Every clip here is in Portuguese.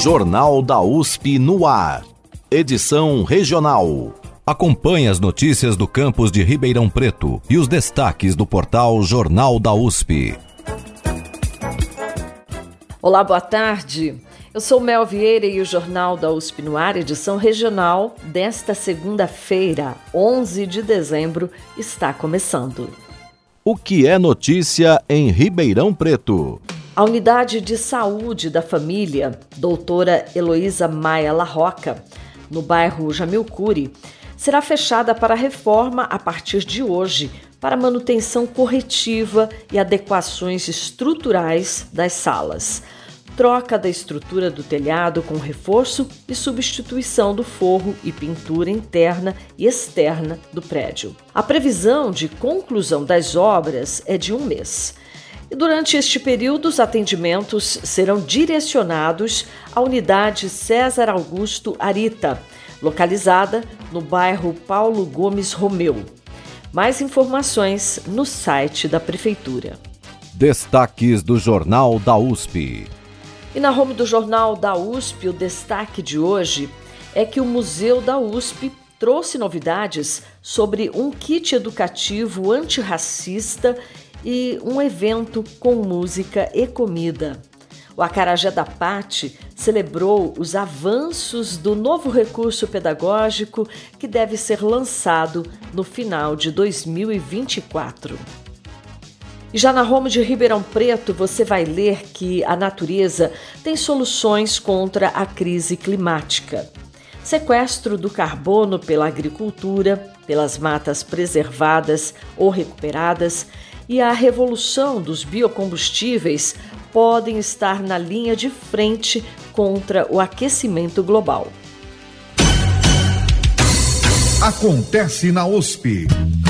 Jornal da USP no ar. Edição regional. Acompanhe as notícias do campus de Ribeirão Preto e os destaques do portal Jornal da USP. Olá, boa tarde. Eu sou Mel Vieira e o Jornal da USP no ar, edição regional desta segunda-feira, 11 de dezembro, está começando. O que é notícia em Ribeirão Preto? A Unidade de Saúde da Família, doutora Heloísa Maia Larroca, no bairro Jamil Curi, será fechada para reforma a partir de hoje, para manutenção corretiva e adequações estruturais das salas. Troca da estrutura do telhado com reforço e substituição do forro e pintura interna e externa do prédio. A previsão de conclusão das obras é de 1 mês. E durante este período, os atendimentos serão direcionados à unidade César Augusto Arita, localizada no bairro Paulo Gomes Romeu. Mais informações no site da Prefeitura. Destaques do Jornal da USP. E na home do Jornal da USP, o destaque de hoje é que o Museu da USP trouxe novidades sobre um kit educativo antirracista e um evento com música e comida. O Acarajé da Pati celebrou os avanços do novo recurso pedagógico que deve ser lançado no final de 2024. E já na home de Ribeirão Preto, você vai ler que a natureza tem soluções contra a crise climática. Sequestro do carbono pela agricultura, pelas matas preservadas ou recuperadas e a revolução dos biocombustíveis podem estar na linha de frente contra o aquecimento global. Acontece na USP.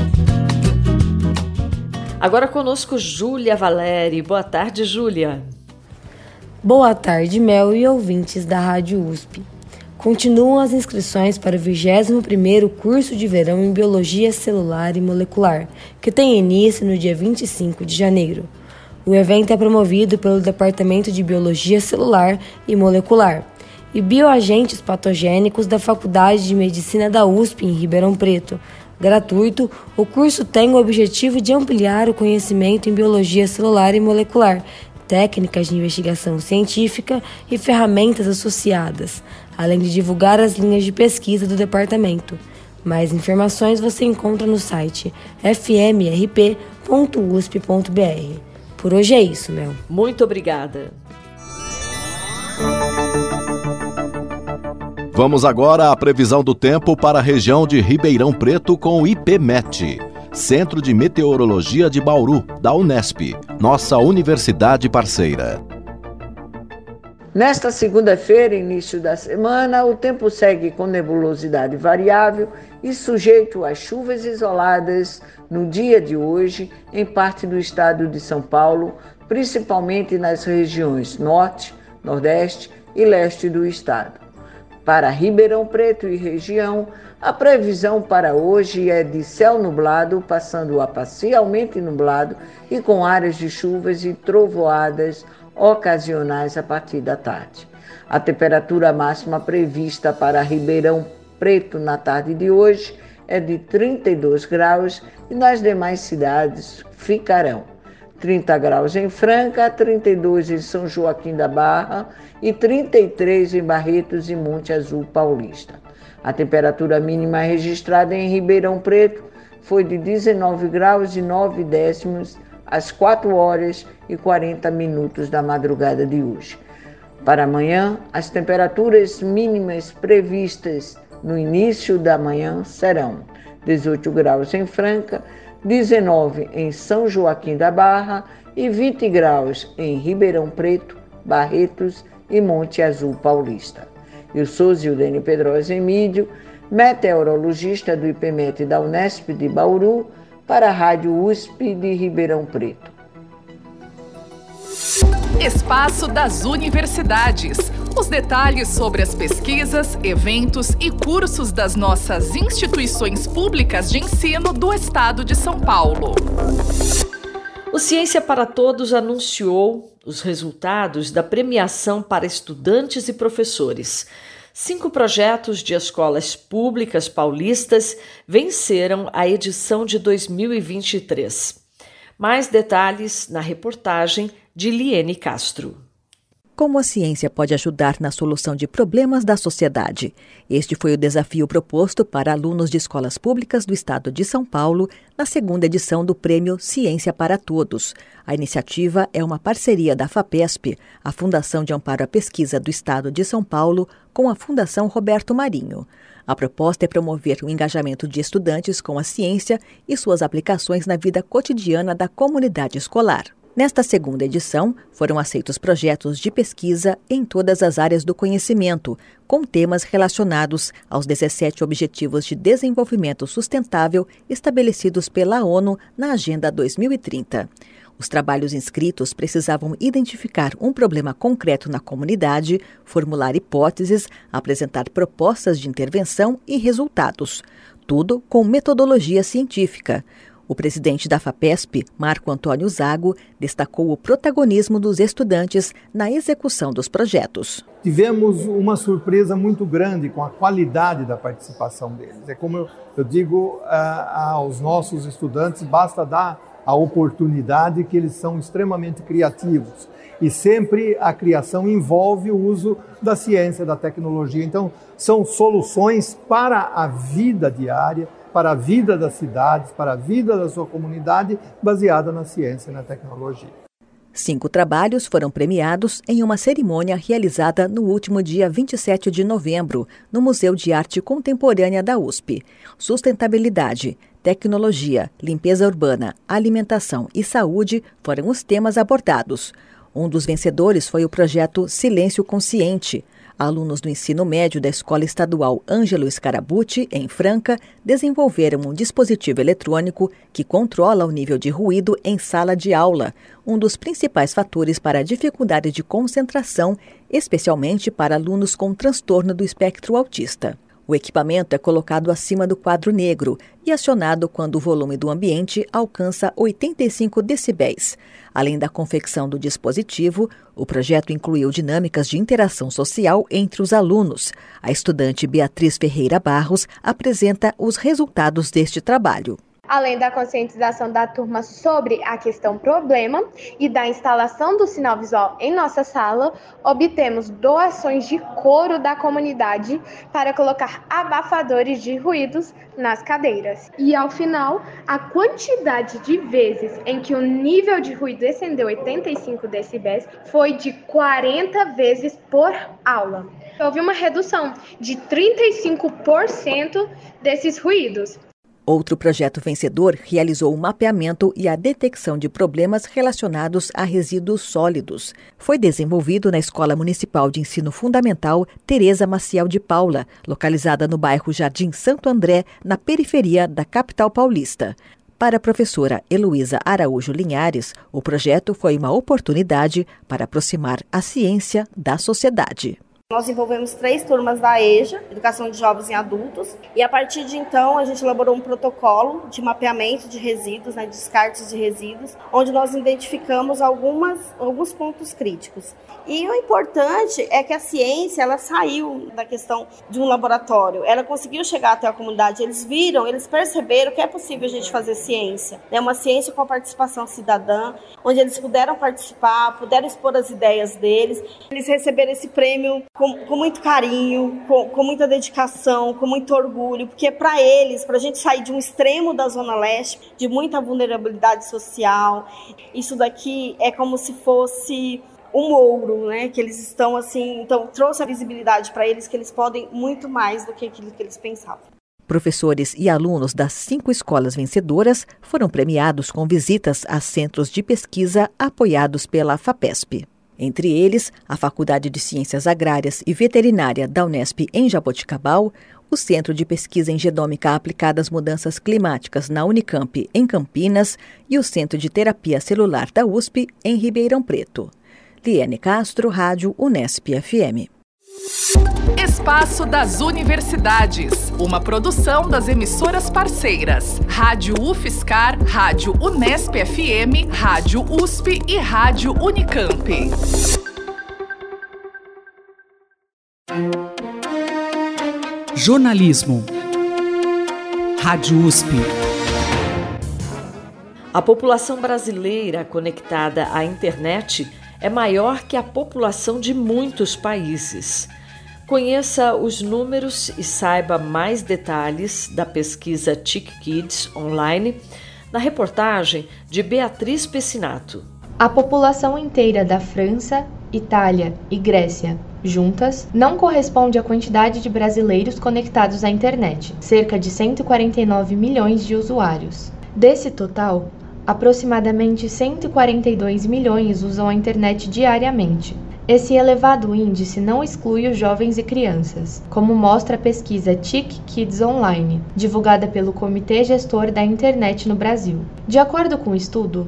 Agora conosco Júlia Valeri. Boa tarde, Júlia. Boa tarde, Mel e ouvintes da Rádio USP. Continuam as inscrições para o 21º curso de verão em Biologia Celular e Molecular, que tem início no dia 25 de janeiro. O evento é promovido pelo Departamento de Biologia Celular e Molecular e Bioagentes Patogênicos da Faculdade de Medicina da USP em Ribeirão Preto. Gratuito, o curso tem o objetivo de ampliar o conhecimento em biologia celular e molecular, técnicas de investigação científica e ferramentas associadas, além de divulgar as linhas de pesquisa do departamento. Mais informações você encontra no site fmrp.usp.br. Por hoje é isso, Mel. Muito obrigada. Vamos agora à previsão do tempo para a região de Ribeirão Preto com o IPMET, Centro de Meteorologia de Bauru, da Unesp, nossa universidade parceira. Nesta segunda-feira, início da semana, o tempo segue com nebulosidade variável e sujeito a chuvas isoladas no dia de hoje em parte do estado de São Paulo, principalmente nas regiões norte, nordeste e leste do estado. Para Ribeirão Preto e região, a previsão para hoje é de céu nublado, passando a parcialmente nublado e com áreas de chuvas e trovoadas ocasionais a partir da tarde. A temperatura máxima prevista para Ribeirão Preto na tarde de hoje é de 32 graus e nas demais cidades ficarão 30 graus em Franca, 32 em São Joaquim da Barra e 33 em Barretos e Monte Azul Paulista. A temperatura mínima registrada em Ribeirão Preto foi de 19 graus e 9 décimos às 4 horas e 40 minutos da madrugada de hoje. Para amanhã, as temperaturas mínimas previstas no início da manhã serão 18 graus em Franca, 19 em São Joaquim da Barra e 20 graus em Ribeirão Preto, Barretos e Monte Azul Paulista. Eu sou Zildene Pedrosa Emídio, meteorologista do IPMET da Unesp de Bauru, para a Rádio USP de Ribeirão Preto. Espaço das Universidades. Os detalhes sobre as pesquisas, eventos e cursos das nossas instituições públicas de ensino do Estado de São Paulo. O Ciência para Todos anunciou os resultados da premiação para estudantes e professores. 5 projetos de escolas públicas paulistas venceram a edição de 2023. Mais detalhes na reportagem de Liene Castro. Como a ciência pode ajudar na solução de problemas da sociedade? Este foi o desafio proposto para alunos de escolas públicas do estado de São Paulo na segunda edição do Prêmio Ciência para Todos. A iniciativa é uma parceria da FAPESP, a Fundação de Amparo à Pesquisa do estado de São Paulo, com a Fundação Roberto Marinho. A proposta é promover o engajamento de estudantes com a ciência e suas aplicações na vida cotidiana da comunidade escolar. Nesta segunda edição, foram aceitos projetos de pesquisa em todas as áreas do conhecimento, com temas relacionados aos 17 Objetivos de Desenvolvimento Sustentável estabelecidos pela ONU na Agenda 2030. Os trabalhos inscritos precisavam identificar um problema concreto na comunidade, formular hipóteses, apresentar propostas de intervenção e resultados. Tudo com metodologia científica. O presidente da FAPESP, Marco Antônio Zago, destacou o protagonismo dos estudantes na execução dos projetos. Tivemos uma surpresa muito grande com a qualidade da participação deles. É como eu digo aos nossos estudantes, basta dar a oportunidade que eles são extremamente criativos. E sempre a criação envolve o uso da ciência, da tecnologia. Então, são soluções para a vida diária, para a vida das cidades, para a vida da sua comunidade, baseada na ciência e na tecnologia. 5 trabalhos foram premiados em uma cerimônia realizada no último dia 27 de novembro, no Museu de Arte Contemporânea da USP. Sustentabilidade, tecnologia, limpeza urbana, alimentação e saúde foram os temas abordados. Um dos vencedores foi o projeto Silêncio Consciente. Alunos do ensino médio da Escola Estadual Ângelo Scarabutti, em Franca, desenvolveram um dispositivo eletrônico que controla o nível de ruído em sala de aula, um dos principais fatores para a dificuldade de concentração, especialmente para alunos com transtorno do espectro autista. O equipamento é colocado acima do quadro negro e acionado quando o volume do ambiente alcança 85 decibéis. Além da confecção do dispositivo, o projeto incluiu dinâmicas de interação social entre os alunos. A estudante Beatriz Ferreira Barros apresenta os resultados deste trabalho. Além da conscientização da turma sobre a questão problema e da instalação do sinal visual em nossa sala, obtemos doações de couro da comunidade para colocar abafadores de ruídos nas cadeiras. E ao final, a quantidade de vezes em que o nível de ruído excedeu 85 decibéis foi de 40 vezes por aula. Houve uma redução de 35% desses ruídos. Outro projeto vencedor realizou o mapeamento e a detecção de problemas relacionados a resíduos sólidos. Foi desenvolvido na Escola Municipal de Ensino Fundamental Tereza Maciel de Paula, localizada no bairro Jardim Santo André, na periferia da capital paulista. Para a professora Heloísa Araújo Linhares, o projeto foi uma oportunidade para aproximar a ciência da sociedade. Nós envolvemos 3 turmas da EJA, Educação de Jovens e Adultos, e a partir de então a gente elaborou um protocolo de mapeamento de resíduos, descartes de resíduos, onde nós identificamos alguns pontos críticos. E o importante é que a ciência ela saiu da questão de um laboratório, ela conseguiu chegar até a comunidade, eles perceberam que é possível a gente fazer ciência. É uma ciência com a participação cidadã, onde eles puderam participar, puderam expor as ideias deles, eles receberam esse prêmio com muito carinho, com muita dedicação, com muito orgulho, porque para eles, para a gente sair de um extremo da Zona Leste, de muita vulnerabilidade social, isso daqui é como se fosse um ouro, que eles estão assim, então trouxe a visibilidade para eles que eles podem muito mais do que aquilo que eles pensavam. Professores e alunos das 5 escolas vencedoras foram premiados com visitas a centros de pesquisa apoiados pela FAPESP. Entre eles, a Faculdade de Ciências Agrárias e Veterinária da Unesp em Jaboticabal, o Centro de Pesquisa em Genômica Aplicada às Mudanças Climáticas na Unicamp, em Campinas, e o Centro de Terapia Celular da USP, em Ribeirão Preto. Liene Castro, Rádio Unesp FM. Espaço das Universidades, uma produção das emissoras parceiras, Rádio UFSCar, Rádio Unesp FM, Rádio USP e Rádio Unicamp. Jornalismo. Rádio USP. A população brasileira conectada à internet é maior que a população de muitos países. Conheça os números e saiba mais detalhes da pesquisa TIC Kids Online na reportagem de Beatriz Pessinato. A população inteira da França, Itália e Grécia, juntas, não corresponde à quantidade de brasileiros conectados à internet, cerca de 149 milhões de usuários. Desse total, aproximadamente 142 milhões usam a internet diariamente. Esse elevado índice não exclui os jovens e crianças, como mostra a pesquisa TIC Kids Online, divulgada pelo Comitê Gestor da Internet no Brasil. De acordo com o estudo,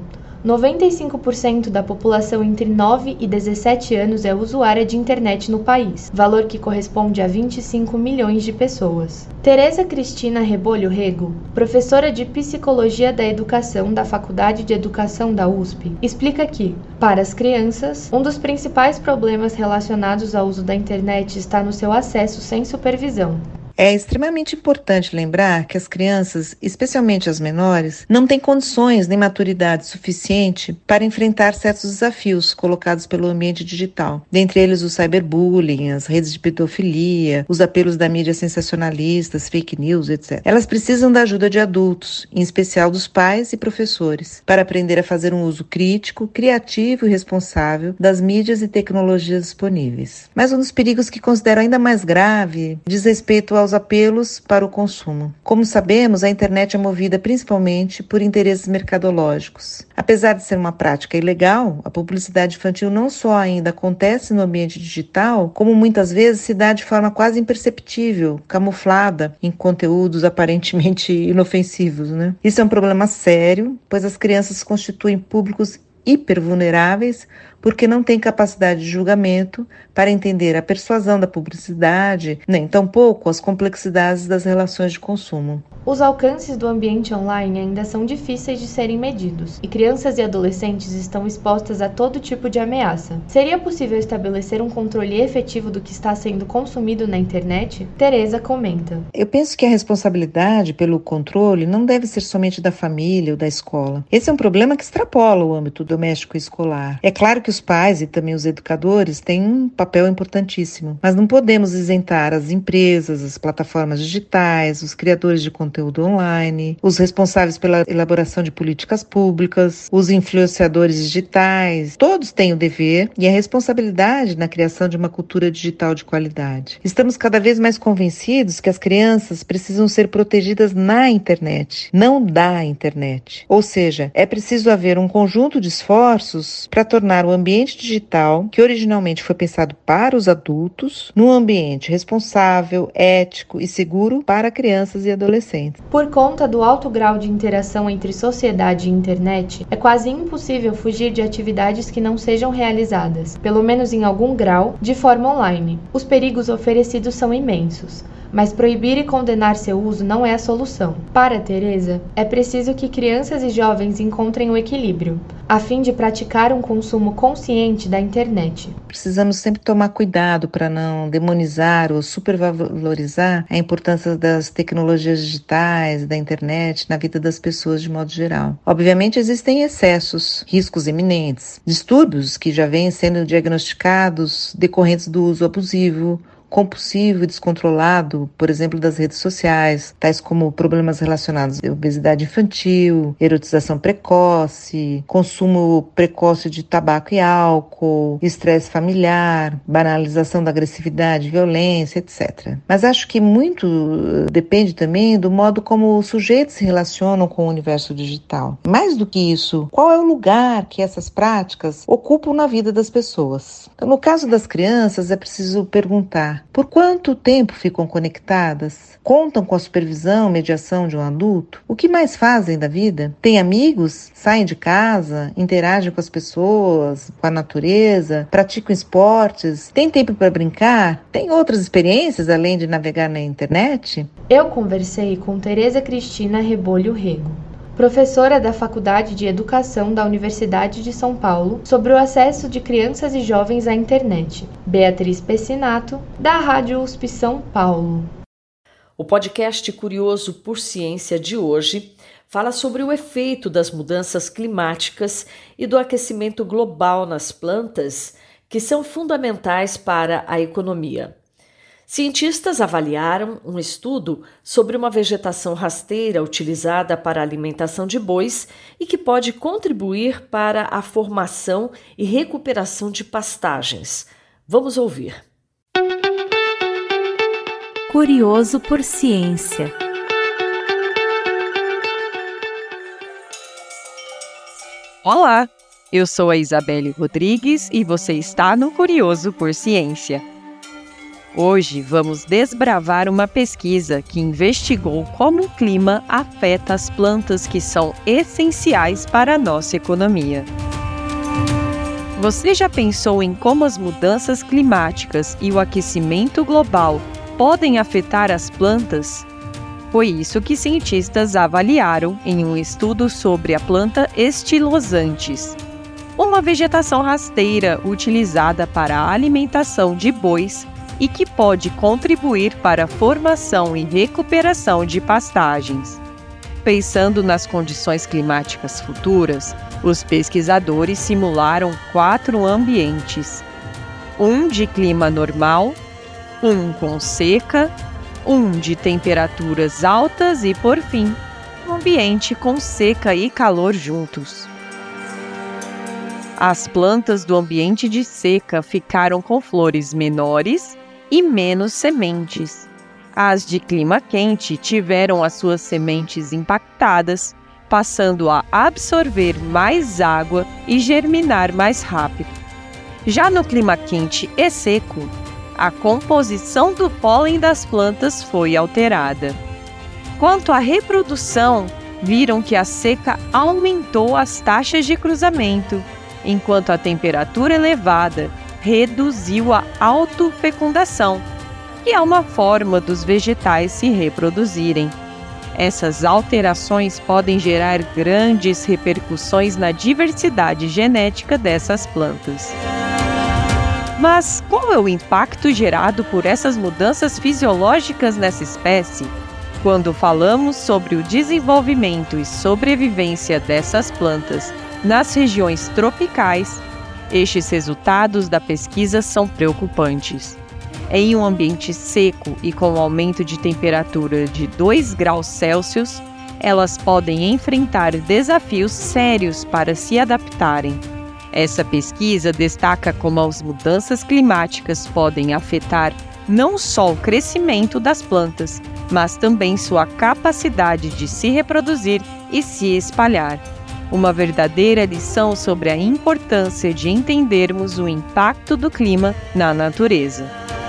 95% da população entre 9 e 17 anos é usuária de internet no país, valor que corresponde a 25 milhões de pessoas. Tereza Cristina Rebolho Rego, professora de Psicologia da Educação da Faculdade de Educação da USP, explica que, para as crianças, um dos principais problemas relacionados ao uso da internet está no seu acesso sem supervisão. É extremamente importante lembrar que as crianças, especialmente as menores, não têm condições nem maturidade suficiente para enfrentar certos desafios colocados pelo ambiente digital, dentre eles o cyberbullying, as redes de pedofilia, os apelos da mídia sensacionalistas, fake news, etc. Elas precisam da ajuda de adultos, em especial dos pais e professores, para aprender a fazer um uso crítico, criativo e responsável das mídias e tecnologias disponíveis. Mas um dos perigos que considero ainda mais grave diz respeito aos apelos para o consumo. Como sabemos, a internet é movida principalmente por interesses mercadológicos. Apesar de ser uma prática ilegal, a publicidade infantil não só ainda acontece no ambiente digital, como muitas vezes se dá de forma quase imperceptível, camuflada em conteúdos aparentemente inofensivos, né? Isso é um problema sério, pois as crianças constituem públicos hipervulneráveis porque não têm capacidade de julgamento para entender a persuasão da publicidade, nem tampouco as complexidades das relações de consumo. Os alcances do ambiente online ainda são difíceis de serem medidos, e crianças e adolescentes estão expostas a todo tipo de ameaça. Seria possível estabelecer um controle efetivo do que está sendo consumido na internet? Tereza comenta. Eu penso que a responsabilidade pelo controle não deve ser somente da família ou da escola. Esse é um problema que extrapola o âmbito doméstico e escolar. É claro que os pais e também os educadores têm um papel importantíssimo, mas não podemos isentar as empresas, as plataformas digitais, os criadores de conteúdo online, os responsáveis pela elaboração de políticas públicas, os influenciadores digitais. Todos têm o dever e a responsabilidade na criação de uma cultura digital de qualidade. Estamos cada vez mais convencidos que as crianças precisam ser protegidas na internet, não da internet. Ou seja, é preciso haver um conjunto de esforços para tornar o ambiente digital, que originalmente foi pensado para os adultos, num ambiente responsável, ético e seguro para crianças e adolescentes. Por conta do alto grau de interação entre sociedade e internet, é quase impossível fugir de atividades que não sejam realizadas, pelo menos em algum grau, de forma online. Os perigos oferecidos são imensos, mas proibir e condenar seu uso não é a solução. Para Tereza, é preciso que crianças e jovens encontrem o equilíbrio, a fim de praticar um consumo consciente da internet. Precisamos sempre tomar cuidado para não demonizar ou supervalorizar a importância das tecnologias digitais, da internet, na vida das pessoas de modo geral. Obviamente existem excessos, riscos eminentes, distúrbios que já vêm sendo diagnosticados decorrentes do uso abusivo, compulsivo e descontrolado, por exemplo, das redes sociais, tais como problemas relacionados à obesidade infantil, erotização precoce, consumo precoce de tabaco e álcool, estresse familiar, banalização da agressividade, violência, etc. Mas acho que muito depende também do modo como os sujeitos se relacionam com o universo digital. Mais do que isso, qual é o lugar que essas práticas ocupam na vida das pessoas? Então, no caso das crianças, é preciso perguntar: celular? Por quanto tempo ficam conectadas? Contam com a supervisão, mediação de um adulto? O que mais fazem da vida? Têm amigos? Saem de casa? Interagem com as pessoas? Com a natureza? Praticam esportes? Têm tempo para brincar? Têm outras experiências além de navegar na internet? Eu conversei com Tereza Cristina Rebolho Rego, professora da Faculdade de Educação da Universidade de São Paulo, sobre o acesso de crianças e jovens à internet. Beatriz Pessinato, da Rádio USP São Paulo. O podcast Curioso por Ciência de hoje fala sobre o efeito das mudanças climáticas e do aquecimento global nas plantas, que são fundamentais para a economia. Cientistas avaliaram um estudo sobre uma vegetação rasteira utilizada para a alimentação de bois e que pode contribuir para a formação e recuperação de pastagens. Vamos ouvir. Curioso por Ciência. Olá, eu sou a Isabelle Rodrigues e você está no Curioso por Ciência. Hoje vamos desbravar uma pesquisa que investigou como o clima afeta as plantas que são essenciais para a nossa economia. Você já pensou em como as mudanças climáticas e o aquecimento global podem afetar as plantas? Foi isso que cientistas avaliaram em um estudo sobre a planta Estilosantes, uma vegetação rasteira utilizada para a alimentação de bois e que pode contribuir para a formação e recuperação de pastagens. Pensando nas condições climáticas futuras, os pesquisadores simularam 4 ambientes: um de clima normal, um com seca, um de temperaturas altas e, por fim, um ambiente com seca e calor juntos. As plantas do ambiente de seca ficaram com flores menores e menos sementes. As de clima quente tiveram as suas sementes impactadas, passando a absorver mais água e germinar mais rápido. Já no clima quente e seco, a composição do pólen das plantas foi alterada. Quanto à reprodução, viram que a seca aumentou as taxas de cruzamento, enquanto a temperatura elevada reduziu a autofecundação, que é uma forma dos vegetais se reproduzirem. Essas alterações podem gerar grandes repercussões na diversidade genética dessas plantas. Mas qual é o impacto gerado por essas mudanças fisiológicas nessa espécie? Quando falamos sobre o desenvolvimento e sobrevivência dessas plantas nas regiões tropicais, estes resultados da pesquisa são preocupantes. Em um ambiente seco e com aumento de temperatura de 2 graus Celsius, elas podem enfrentar desafios sérios para se adaptarem. Essa pesquisa destaca como as mudanças climáticas podem afetar não só o crescimento das plantas, mas também sua capacidade de se reproduzir e se espalhar. Uma verdadeira lição sobre a importância de entendermos o impacto do clima na natureza.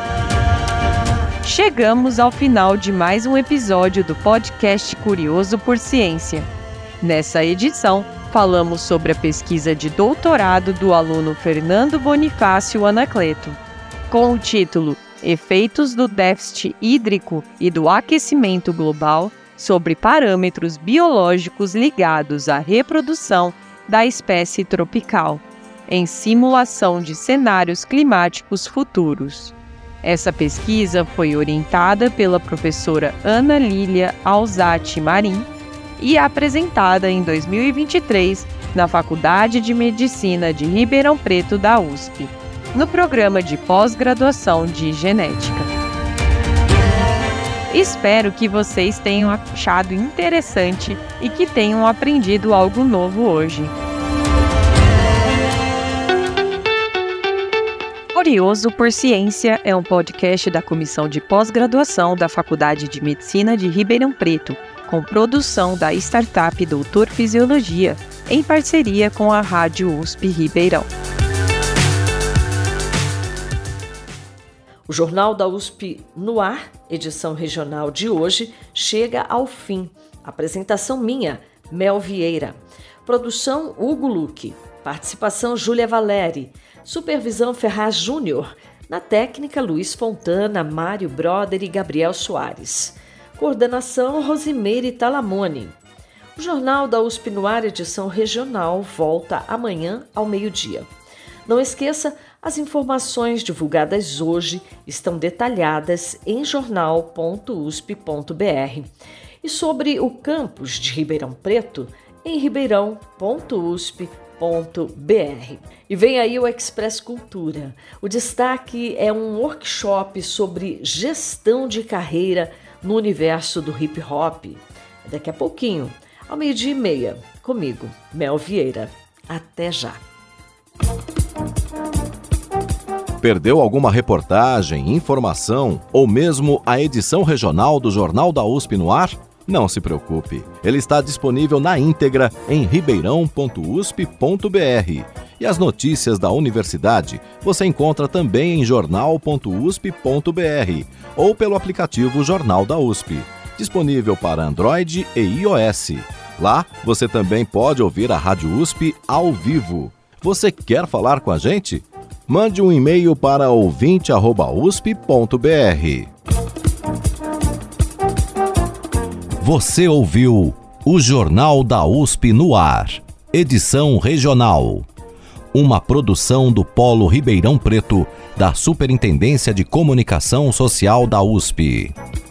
Chegamos ao final de mais um episódio do podcast Curioso por Ciência. Nessa edição, falamos sobre a pesquisa de doutorado do aluno Fernando Bonifácio Anacleto, com o título Efeitos do déficit hídrico e do aquecimento global sobre parâmetros biológicos ligados à reprodução da espécie tropical, em simulação de cenários climáticos futuros. Essa pesquisa foi orientada pela professora Ana Lília Alzati Marim e apresentada em 2023 na Faculdade de Medicina de Ribeirão Preto da USP, no programa de pós-graduação de Genética. Espero que vocês tenham achado interessante e que tenham aprendido algo novo hoje. Curioso por Ciência é um podcast da Comissão de Pós-Graduação da Faculdade de Medicina de Ribeirão Preto, com produção da startup Doutor Fisiologia, em parceria com a Rádio USP Ribeirão. O Jornal da USP no ar, edição regional de hoje, chega ao fim. Apresentação minha, Mel Vieira. Produção Hugo Luque. Participação Júlia Valeri. Supervisão Ferraz Júnior. Na técnica, Luiz Fontana, Mário Broder e Gabriel Soares. Coordenação Rosimeire Talamone. O Jornal da USP no ar, edição regional, volta amanhã ao meio-dia. Não esqueça, as informações divulgadas hoje estão detalhadas em jornal.usp.br. E sobre o campus de Ribeirão Preto, em ribeirão.usp.br. E vem aí o Express Cultura. O destaque é um workshop sobre gestão de carreira no universo do hip hop. Daqui a pouquinho, ao 12:30, comigo, Mel Vieira. Até já! Perdeu alguma reportagem, informação ou mesmo a edição regional do Jornal da USP no ar? Não se preocupe, ele está disponível na íntegra em ribeirão.usp.br. E as notícias da universidade você encontra também em jornal.usp.br ou pelo aplicativo Jornal da USP, disponível para Android e iOS. Lá você também pode ouvir a Rádio USP ao vivo. Você quer falar com a gente? Mande um e-mail para ouvinte@usp.br. Você ouviu o Jornal da USP no ar, edição regional. Uma produção do Polo Ribeirão Preto, da Superintendência de Comunicação Social da USP.